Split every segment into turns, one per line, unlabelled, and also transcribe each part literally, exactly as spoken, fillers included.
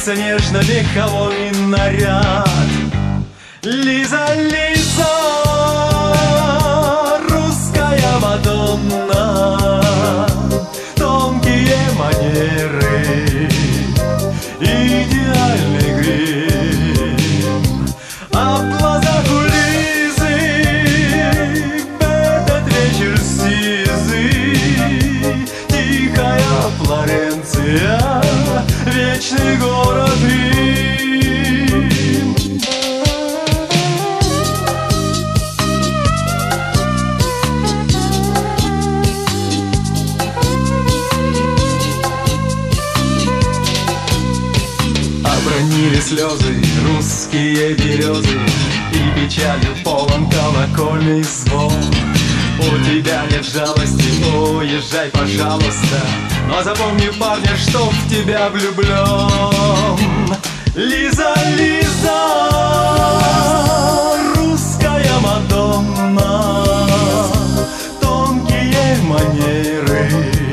Струится нежно-меховой наряд. Лиза, Лиза, русская Мадонна, тонкие манеры, идеальный грим. А в глазах у Лизы в этот вечер сизый, тихая Флоренция, вечный город Рим. Обронили слезы русские березы, и печалью полон колокольный звон. У тебя нет жалости, уезжай, пожалуйста, но запомни, парня, что в тебя влюблен. Лиза, Лиза, русская Мадонна, тонкие манеры,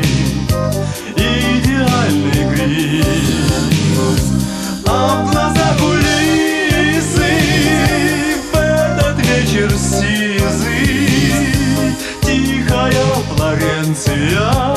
идеальный грим. А в глазах у Лизы в этот вечер сизый, тихая Флоренция,